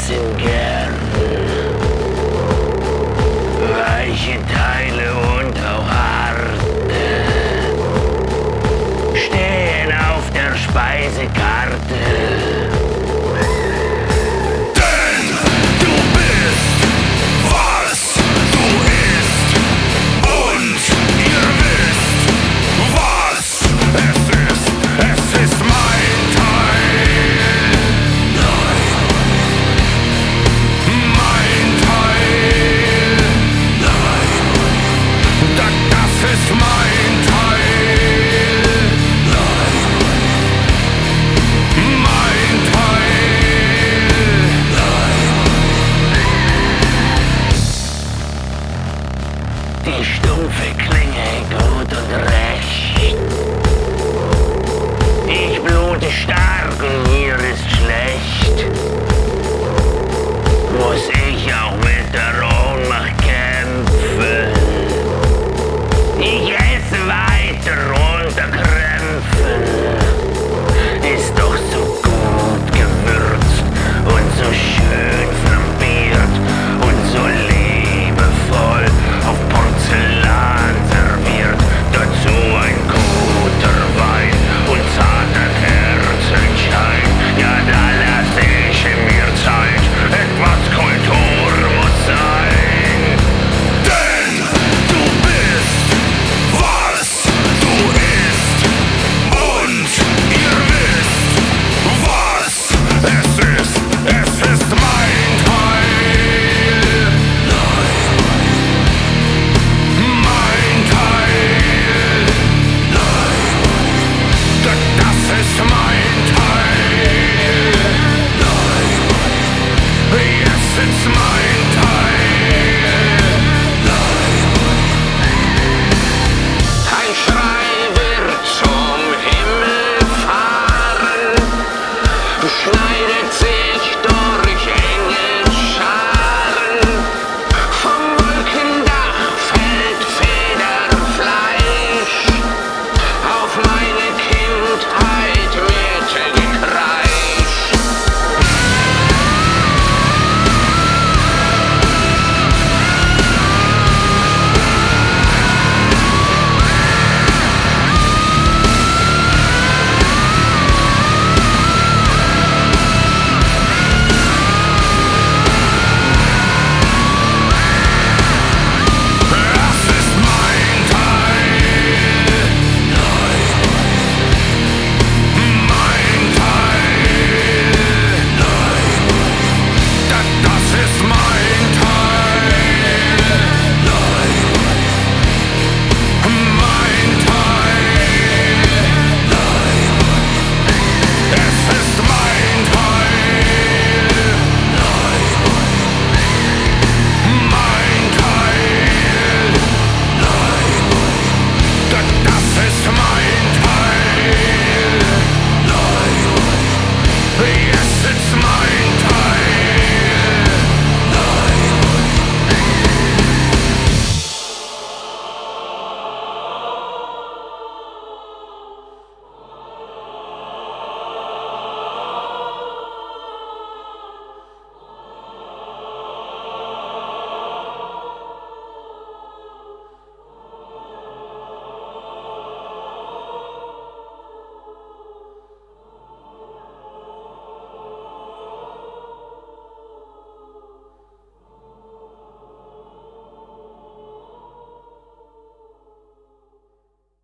essen gern weiche Teile und auch harte stehen auf der Speisekarte. Denn du bist, was du isst, und ihr wisst, was es ist. Es ist mein Teil. Nein. Mein Teil. Nein. Das ist mein Teil. Nein. Mein Teil. Nein. Die stumpfe Klinge gut und recht. Ich blute stark und mir ist schlecht. Muss ich auch mit der Ohnmacht kämpfen? Ich esse weiter unter Krämpfen. Ist doch so gut gewürzt und so schön flambiert und so liebevoll auf Porzellan serviert. Dazu ein guter Wein und zarter Kerzenschein. Ja, da lasse ich mir Zeit. Etwas Kultur muss sein. Denn du bist, was du isst, und ihr wisst, was es ist. Es ist mein Teil. Nein. Mein Teil. Nein. Das ist mein Teil. Nein. Yes, it's mein Teil. Ein Schrei wird zum Himmel fahren, schneidet sich durch